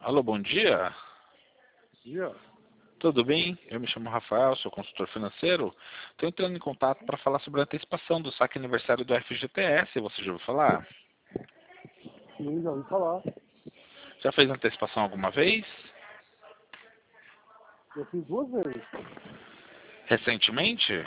Alô, bom dia. Dia. Tudo bem? Eu me chamo Rafael, sou consultor financeiro. Estou entrando em contato para falar sobre a antecipação do saque aniversário do FGTS. Você já ouviu falar? Sim, já ouvi falar. Já fez antecipação alguma vez? Eu fiz 2 vezes. Recentemente?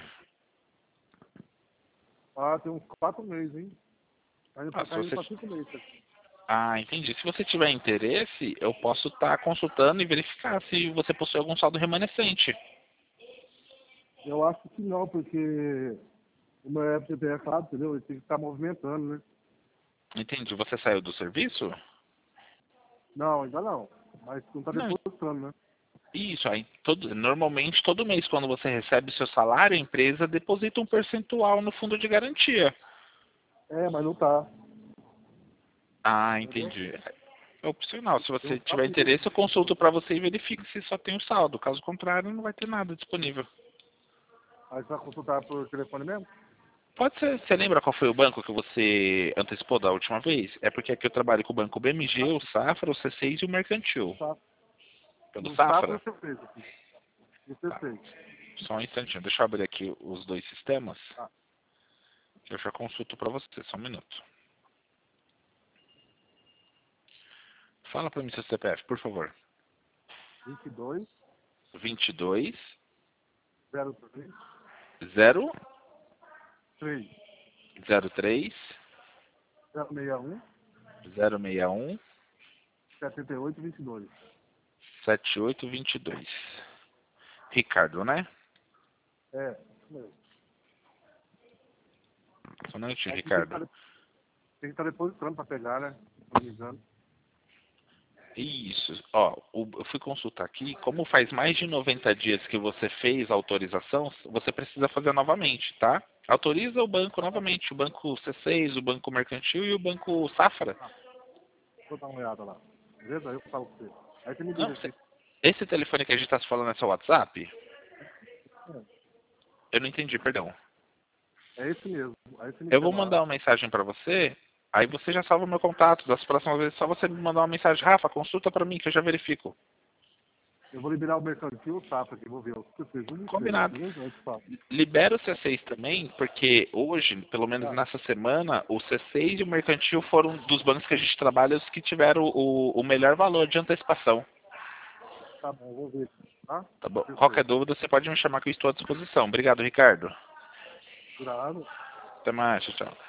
Tem uns 4 meses, hein? Ah, se Tá indo você... pra 5 meses. Entendi. Se você tiver interesse, eu posso estar consultando e verificar se você possui algum saldo remanescente. Eu acho que não, porque o meu FGTS, sabe, entendeu? Ele tem que estar movimentando, né? Entendi. Você saiu do serviço? Não, ainda não. Mas não tá Não. depositando, né? Isso, aí normalmente todo mês quando você recebe seu salário, a empresa deposita um percentual no fundo de garantia. Mas não tá. Entendeu? Entendi. É opcional. Se Tem você uns tiver 4 meses. interesse, eu consulto para você e verifico se só tem o saldo. Caso contrário, não vai ter nada disponível. Aí você vai consultar por telefone mesmo? Pode ser. Você lembra qual foi o banco que você antecipou da última vez? É porque aqui eu trabalho com o banco BMG, o Safra, o C6 e o No Mercantil. Safra. Pelo No Safra Safra? você fez aqui. Você Tá. fez. Só um instantinho. Deixa eu abrir aqui os dois sistemas. Tá. Eu já consulto para você. Só um minuto. Fala para mim seu CPF, por favor. 22, 22 03, 0 3, 03 061, 061 78, 22. 7822. Ricardo, né? Isso mesmo. Só um minutinho, Aí você tem que Ricardo. estar depositando para pegar, né? Se não me engano. Isso. Ó, eu fui consultar aqui. Como faz mais de 90 dias que você fez a autorização, você precisa fazer novamente, tá? Autoriza o banco novamente. O banco C6, o banco Mercantil e o banco Safra. Vou dar uma olhada lá. Beleza? Aí eu falo com você. Aí você me Não, liga aqui. esse telefone que a gente está se falando é seu WhatsApp? Eu não entendi, perdão. É esse mesmo. Aí você me Eu vou chama mandar lá. uma mensagem para você, aí você já salva o meu contato. Das próximas vezes, só você me mandar uma mensagem. Rafa, consulta para mim que eu já verifico. Eu vou liberar o mercantil o Safra aqui. Vou ver o que vocês. Um dos três. Combinado. Beleza? Aí eu te falo. Libera o C6 também, porque hoje, pelo menos Tá. nessa semana, o C6 e o Mercantil foram dos bancos que a gente trabalha os que tiveram o melhor valor de antecipação. Tá bom, vou ver. Tá? Tá bom? Qualquer Perfeito. dúvida, você pode me chamar que eu estou à disposição. Obrigado, Ricardo. Cuidado. Até mais, tchau, tchau.